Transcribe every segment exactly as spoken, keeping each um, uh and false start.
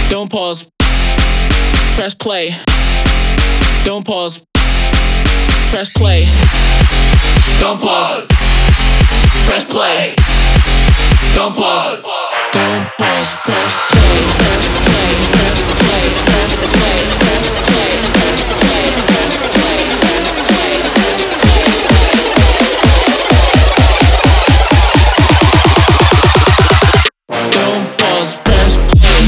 Don't pause. Press play. Don't pause. Press play. Don't pause. Press play. Don't pause. Don't pause. Press play. Press play. Press play. Press play. Press play. Press play. Press play. Press play. Press play. Don't pause. Press play.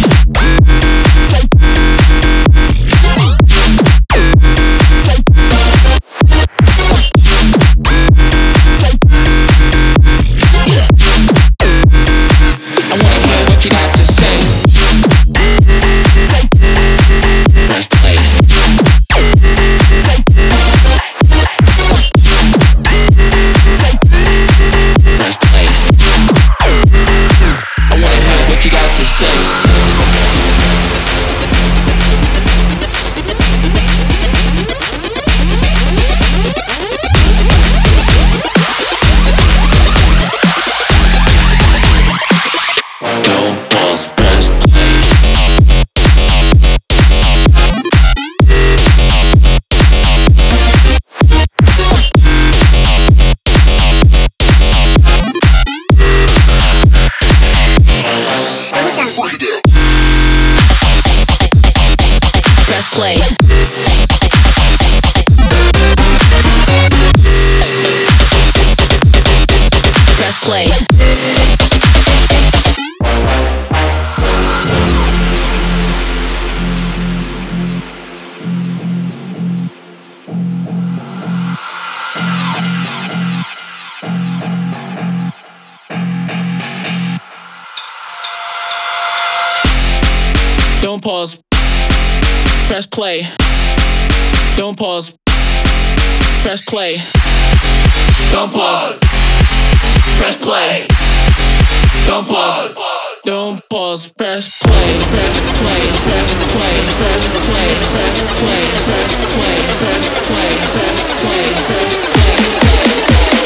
Don't pause. Press play. Don't pause. Press play. Don't pause. Press play. Don't pause. Don't pause. Press play. Press play. Press play. Press play. Press play. Press play. Press play. Press play. Press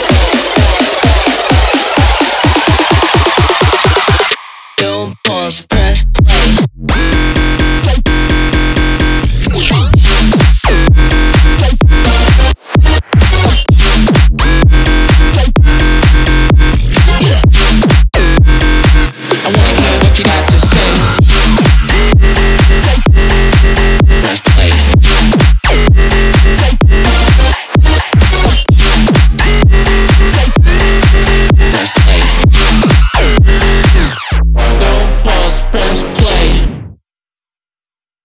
play. Don't pause.